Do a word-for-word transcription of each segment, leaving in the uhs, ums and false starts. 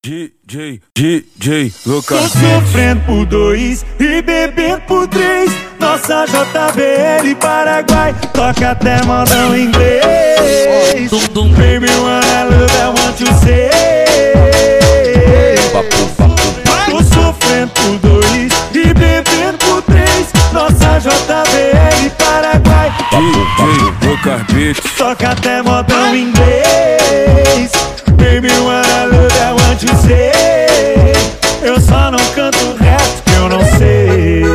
D J, D J, Lucas. Tô sofrendo por dois e bebendo por três. Nossa J B L Paraguai toca até modão inglês. Baby, wanna love, I want to say. Tô sofrendo por dois e bebendo por três. Nossa J B L Paraguai D J, Lucas Beats. toca até modão inglês. Baby, wanna love, I want to say. Eu só não canto o resto que eu não sei.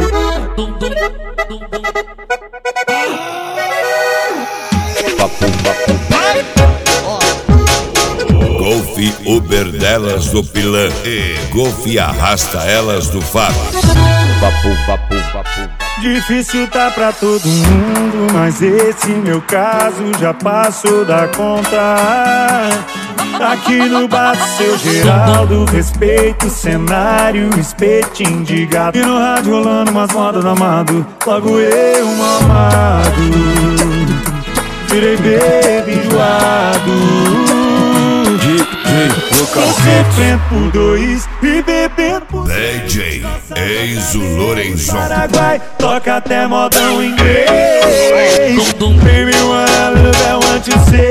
Golfe Uber delas do Pilã e Golfe arrasta elas do Fábio. Vapu, vapu, vapu. Difícil tá pra todo mundo, mas esse meu caso já passou da conta. Aqui no bar do seu Geraldo, respeito o cenário, espetinho de gato. E no rádio rolando umas modas do amado, logo eu, um amado. Virei bebê enjoado. D J, Tô Lucas sofrendo por dois e bebendo por D J Enzo Lorenzon. Paraguai toca até modão inglês. Baby, wanna love, I want to say.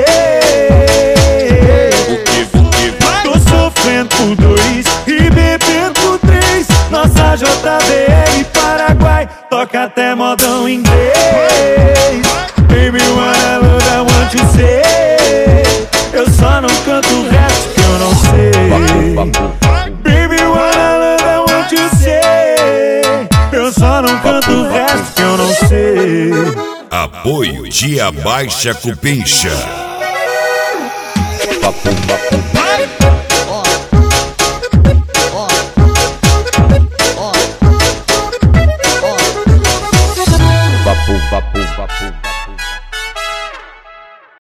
Tô sofrendo por dois e bebendo por três. Nossa J B L Paraguai toca até modão inglês. Baby, wanna love, I want to say. Eu só não canto o resto que eu não sei. Baby, wanna love, I want to say. Eu só não canto o resto que eu não sei. Apoio Dia Baixa Cupincha. Vapu, vapu. Vapu, vapu, vapu.